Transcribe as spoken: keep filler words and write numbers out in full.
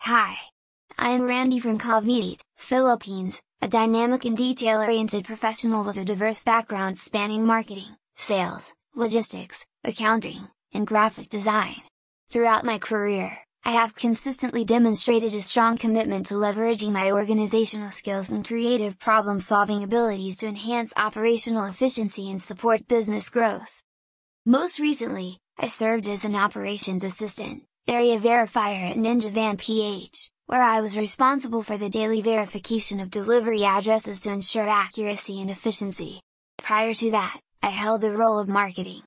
Hi! I am Randy from Cavite, Philippines, a dynamic and detail-oriented professional with a diverse background spanning marketing, sales, logistics, accounting, and graphic design. Throughout my career, I have consistently demonstrated a strong commitment to leveraging my organizational skills and creative problem-solving abilities to enhance operational efficiency and support business growth. Most recently, I served as an operations assistant, area verifier at Ninja Van P H, where I was responsible for the daily verification of delivery addresses to ensure accuracy and efficiency. Prior to that, I held the role of marketing,